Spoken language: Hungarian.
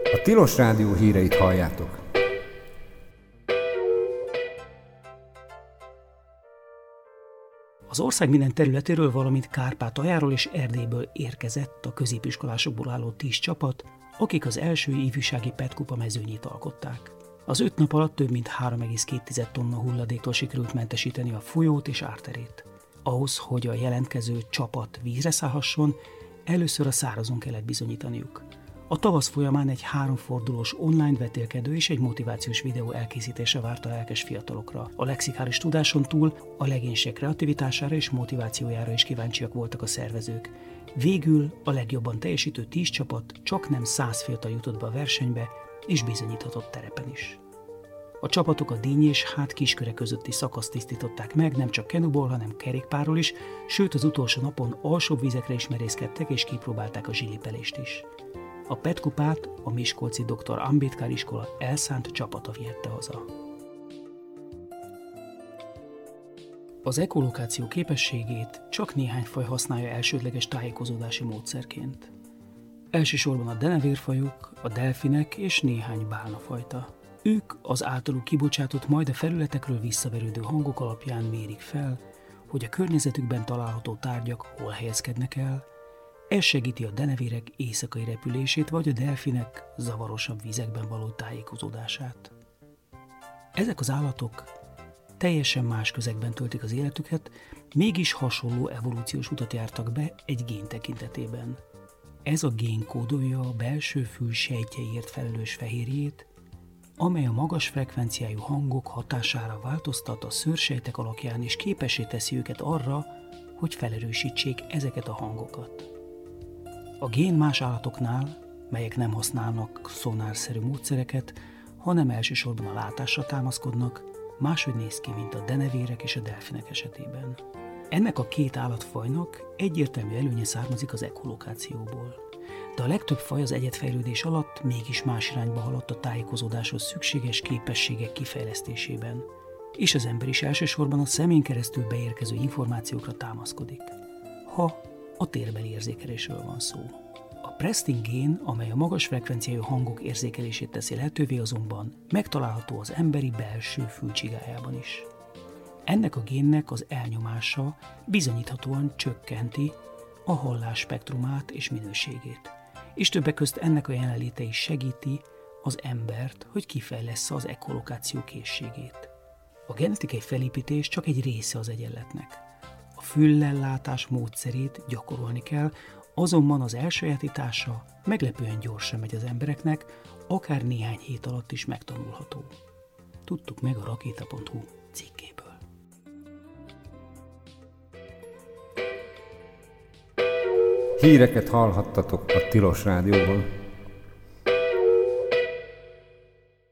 A Tilos Rádió híreit halljátok. Az ország minden területéről, valamint Kárpátaljáról és Erdélyből érkezett a középiskolásokból álló 10 csapat, akik az első ifjúsági PET-kupa mezőnyét alkották. Az 5 nap alatt több mint 3,2 tonna hulladéktól sikerült mentesíteni a folyót és árterét. Ahhoz, hogy a jelentkező csapat vízre szállhasson, először a szárazon kellett bizonyítaniuk. A tavasz folyamán egy 3 fordulós online vetélkedő és egy motivációs videó elkészítése várta a lelkes fiatalokra. A lexikális tudáson túl a legénység kreativitására és motivációjára is kíváncsiak voltak a szervezők. Végül a legjobban teljesítő 10 csapat csaknem 100 fiatal jutott be a versenybe, és bizonyíthatott terepen is. A csapatok a Díny és Kisköre közötti szakaszt tisztították meg, nem csak kenuból, hanem kerékpárról is, sőt az utolsó napon alsóbb vizekre is merészkedtek és kipróbálták a zsilipelést is. A PET-kupát a miskolci Dr. Ambedkar iskola elszánt csapata vihette haza. Az ekolokáció képességét csak néhány faj használja elsődleges tájékozódási módszerként. Elsősorban a denevérfajok, a delfinek és néhány bálnafajta. Ők az általuk kibocsátott, majd a felületekről visszaverődő hangok alapján mérik fel, hogy a környezetükben található tárgyak hol helyezkednek el. Ez segíti a denevérek éjszakai repülését, vagy a delfinek zavarosabb vizekben való tájékozódását. Ezek az állatok teljesen más közegben töltik az életüket, mégis hasonló evolúciós utat jártak be egy gén tekintetében. Ez a gén kódolja a belső fül sejtjeiért felelős fehérjét, amely a magas frekvenciájú hangok hatására változtat a szőrsejtek alakján és képessé teszi őket arra, hogy felerősítsék ezeket a hangokat. A gén más állatoknál, melyek nem használnak szonárszerű módszereket, hanem elsősorban a látásra támaszkodnak, máshogy néz ki, mint a denevérek és a delfinek esetében. Ennek a 2 állatfajnak egyértelmű előnye származik az ekolokációból. De a legtöbb faj az egyedfejlődés alatt mégis más irányba haladt a tájékozódáshoz szükséges képességek kifejlesztésében, és az ember is elsősorban a szemén keresztül beérkező információkra támaszkodik, ha a térbeli érzékelésről van szó. A Prestin gén, amely a magas frekvenciájú hangok érzékelését teszi lehetővé, azonban megtalálható az emberi belső fülcsigájában is. Ennek a génnek az elnyomása bizonyíthatóan csökkenti a hallás spektrumát és minőségét, és többek közt ennek a jelenléte is segíti az embert, hogy kifejlessze az ekolokáció készségét. A genetikai felépítés csak egy része az egyenletnek. A füllellátás módszerét gyakorolni kell, azonban az elsajátítása meglepően gyorsan megy az embereknek, akár néhány hét alatt is megtanulható. Tudtuk meg a rakéta.hu cikkéből. Híreket hallhattatok a Tilos Rádióban.